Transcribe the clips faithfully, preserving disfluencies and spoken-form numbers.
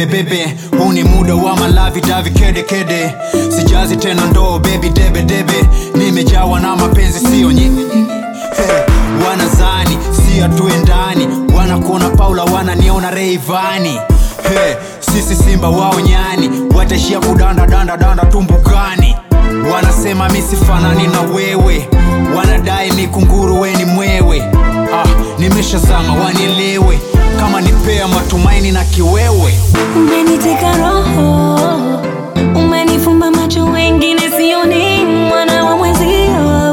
bebe. Huu ni muda wa malavi davi kede kede. Sijazi tena ndoo baby debe debe. Nimejawa na mapenzi sio nyingi. Hey, wanazani si atuendani. Wanakuona Paula wananiona Rayvanny. Hey, sisi simba wao nyani. Wataishia kudanda danda danda tumbukani. Wanasema mimi sifanani na wewe. Wanadai ni kunguru we ni mwewe. Ah, nimeshazama wanielewe. Kama nipea matumaini na kiwewe. Umeniteka roho, umenifumba macho wengine sioni mwana wa mwenzio.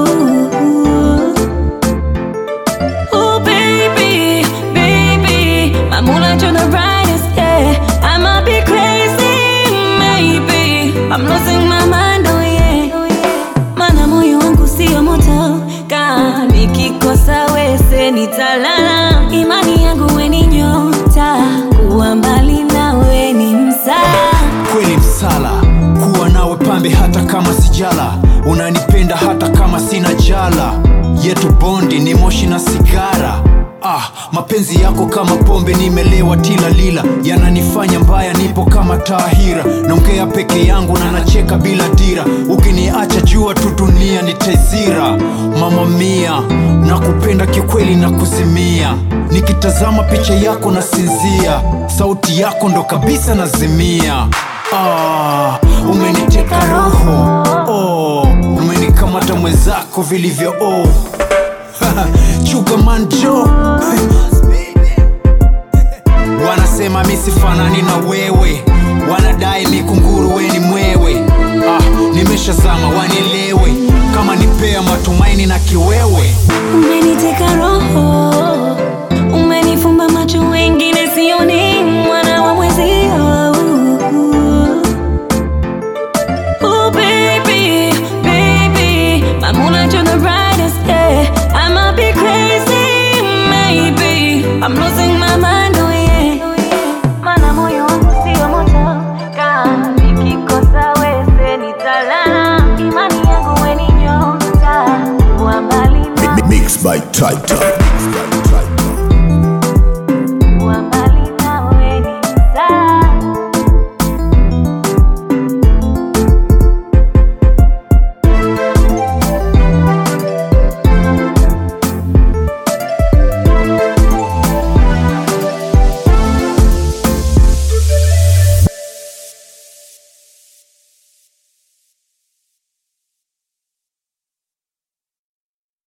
Oh baby, baby, mamula to the brightest, yeah. I might be crazy, maybe I'm losing my mind, oh yeah. Mana moyo wangu sio moto, kaa nikikosa wese nitalala. Imani yangu we ni nyota, kuwa mbali nawe ni msala. Kweli msala, kuwa nawe pambe hata kama sijala. Unanipenda hata kama sina jala. Yetu bondi ni moshi na sigara. Ah, mapenzi yako kama pombe nimelewa tila lila. Yananifanya mbaya nipo kama Tahira. Naongea peke yangu na nacheka bila dira. Ukiniacha jua tu dunia nitaizira. Mama mia, nakupenda kikweli na kuzimia. Nikitazama picha yako na sinzia. Sauti yako ndo kabisa nazimia. Ah, umeniteka roho. Oh, umenikamata mwenzako vilivyo oh. Chuga manjo. Wanasema mimi sifanani na wewe. Wanadai mi kunguru we ni mwewe. Ah, nimeshazama wanielewe. Kama nipea matumaini na kiwewe. Umeniteka roho, umenifumba macho wengine sioni mwana wa mwenzio. Oh baby, baby, mamula to the brightest, yeah. I might be crazy, maybe I'm losing my mind, oh yeah. Mana moyo wangu sio moto, kaa nikikosa wese nitalala. Imani yangu we ni nyota, kuwa mbali na Mixed by Titan.